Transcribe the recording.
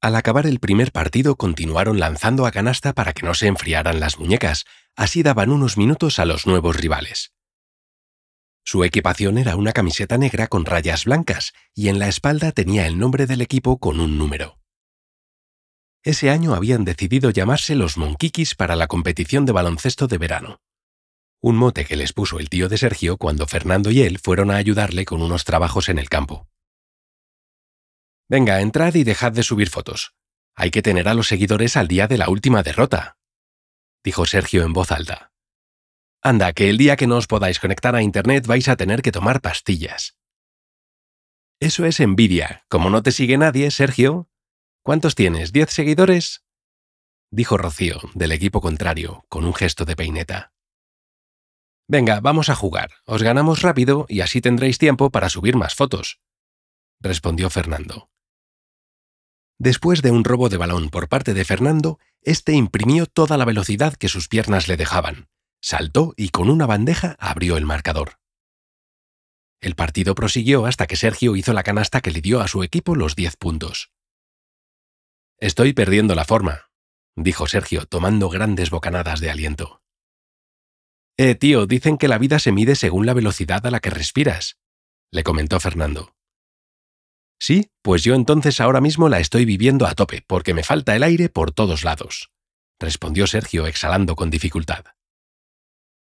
Al acabar el primer partido continuaron lanzando a canasta para que no se enfriaran las muñecas, así daban unos minutos a los nuevos rivales. Su equipación era una camiseta negra con rayas blancas y en la espalda tenía el nombre del equipo con un número. Ese año habían decidido llamarse los Monquiquis para la competición de baloncesto de verano. Un mote que les puso el tío de Sergio cuando Fernando y él fueron a ayudarle con unos trabajos en el campo. «Venga, entrad y dejad de subir fotos. Hay que tener a los seguidores al día de la última derrota», dijo Sergio en voz alta. «Anda, que el día que no os podáis conectar a internet vais a tener que tomar pastillas». «Eso es envidia. Como no te sigue nadie, Sergio. ¿Cuántos tienes? ¿10 seguidores?» dijo Rocío, del equipo contrario, con un gesto de peineta. «Venga, vamos a jugar. Os ganamos rápido y así tendréis tiempo para subir más fotos», respondió Fernando. Después de un robo de balón por parte de Fernando, este imprimió toda la velocidad que sus piernas le dejaban, saltó y con una bandeja abrió el marcador. El partido prosiguió hasta que Sergio hizo la canasta que le dio a su equipo los 10 puntos. «Estoy perdiendo la forma», dijo Sergio, tomando grandes bocanadas de aliento. Tío, dicen que la vida se mide según la velocidad a la que respiras», le comentó Fernando. «Sí, pues yo entonces ahora mismo la estoy viviendo a tope, porque me falta el aire por todos lados», respondió Sergio exhalando con dificultad.